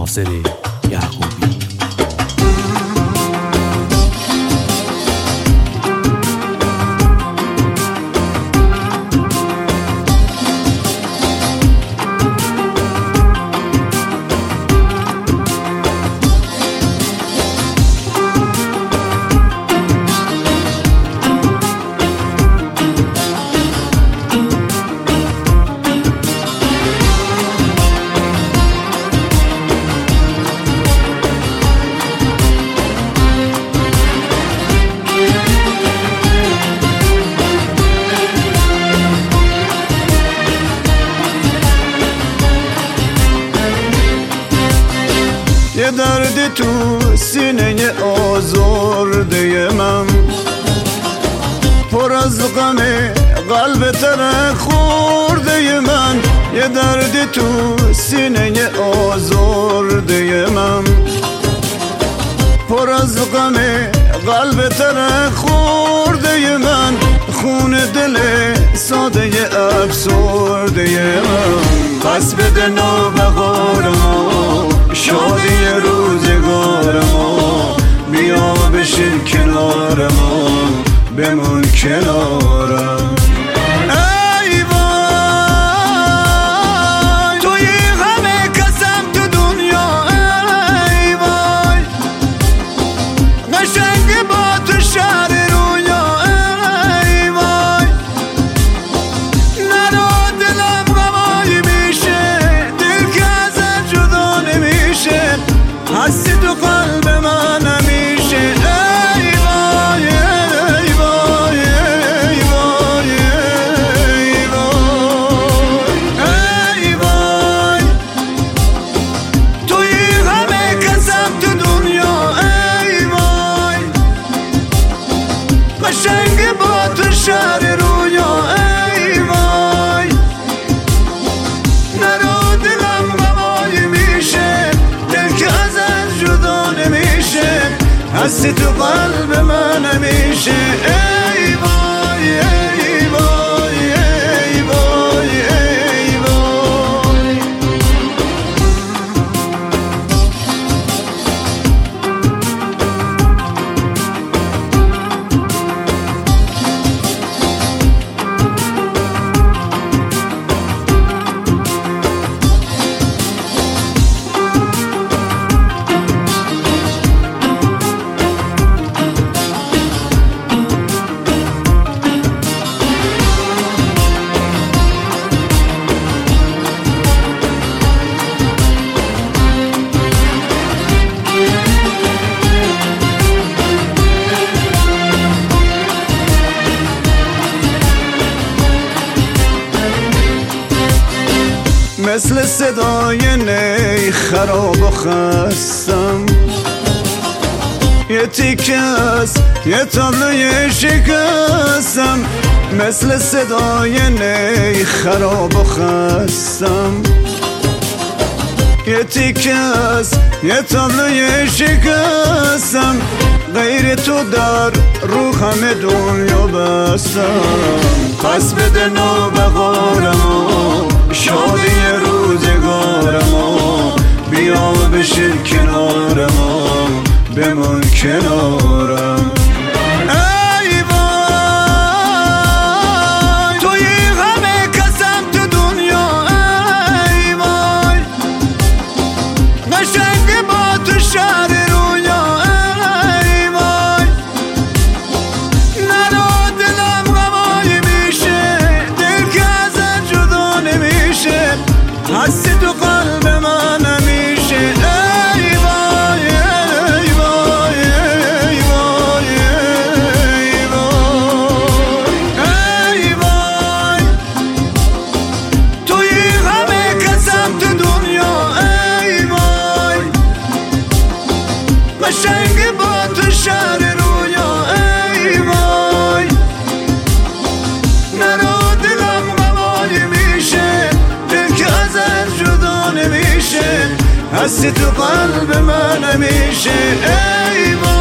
ناصر یعقوبی. یه درد تو سینه آزرده من، پر از غم قلب تره خورده من. یه درد تو سینه آزرده من، پر از غم قلب تره خورده من. خون دل ساده افسرده من، پس بده نابغارمو شادی روزگارمو. بیا بشین کنارمو بمون کنارم. ای وای توی همه کسم تو دنیا، ای وای قشنگ با تو شهر رویا. ای وای نرو دلم غمایی میشه، دل که ازت جدا نمیشه، هستی تو قلب من همیشه. ای وای ای وای ای وای ای وای ای وای توی همه کسم تو دنیا. ای وای قشنگ با تو شهر رویا. ای وای نرو دلم غمایی میشه، دل که ازت جدا نمیشه، هستی تو قلب من همیشه. ای وای ای وای ای وای ای وای. مثل صدای نی خراب و خستم، یه تیکه از یه تابلوی شکستم. مثل صدای نی خراب و خستم، یه تیکه از یه تابلوی شکستم. غیر تو در رو همه دنیا بستم، پس بده نابغارمو شادی روزگارمو. بیا بشین کنارمو بمون کنارم. ای وای توی همه کسم تو دنیا. ای وای قشنگ با تو شهر رویا. ای وای نرو دلم غمایی میشه، دل که ازت جدا نمیشه، هستی تو قلب من همیشه. ای وای ای وای ای وای ای وای ای وای توی همه کسم تو دنیا. ای وای قشنگ با تو شهر رویا. ای وای نرو دلم غمایی میشه، دل که ازت جدا نمیشه، هستی تو قلب من همیشه. ای وای